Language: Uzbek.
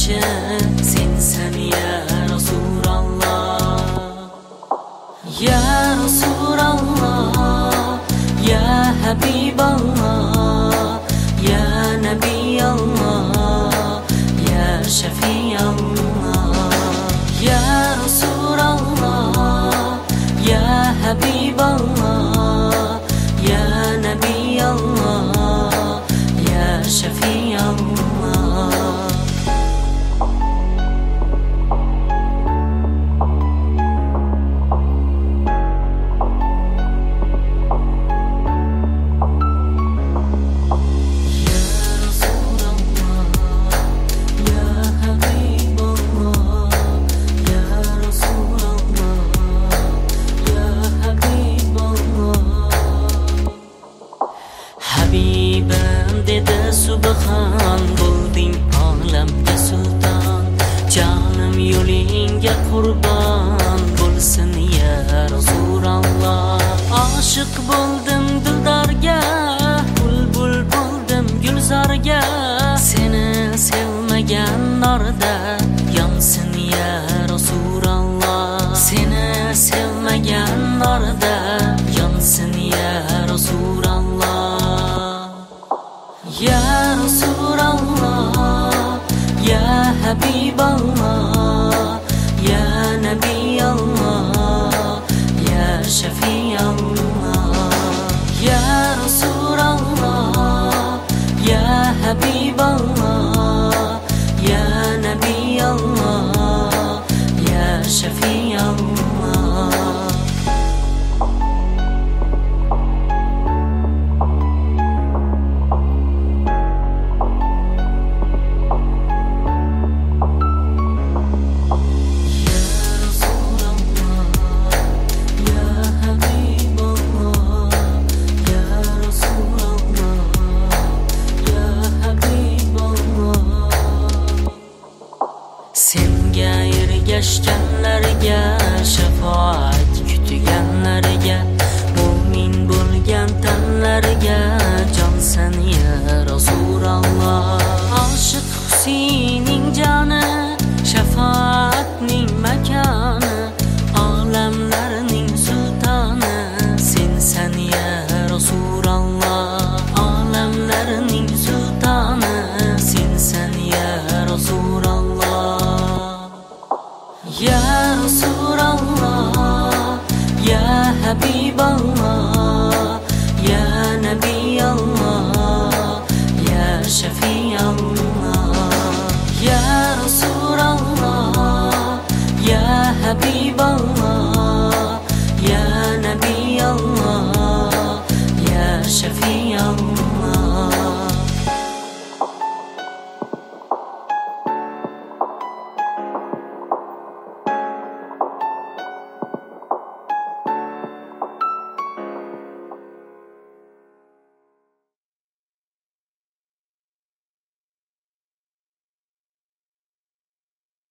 yaxshi sensan ya Rasululloh. Ya Rasululloh, ya Habiballah, ya Nabiyallah, ya Shafiallah. Ya Rasulullah, ya Habiballah, ya Nabiyallah, ya Shafiallah. Habibim dedi subhan, bo'lding olamga sulton. Jonim yo'lingga qurbon bo'lsin ya Rasululloh. Oshiq bo'ldim dildorga, bulbul bo'ldim gulzorga. Seni sevmagan norda yonsin ya Rasululloh. Seni sevmagan norda yonsin ya Rasululloh. Ya Rasulullah, ya Habiballah, ya Nabiyallah, ya Shafiallah. Ya Rasulullah, ya Habiballah, ya Nabiyallah, ya Shafiallah. Senga ergashganlarga, shafaat kutganlarga, mu'min bo'lgan tanlarga jonsan ya Rasululloh. Oshiq Husayning joni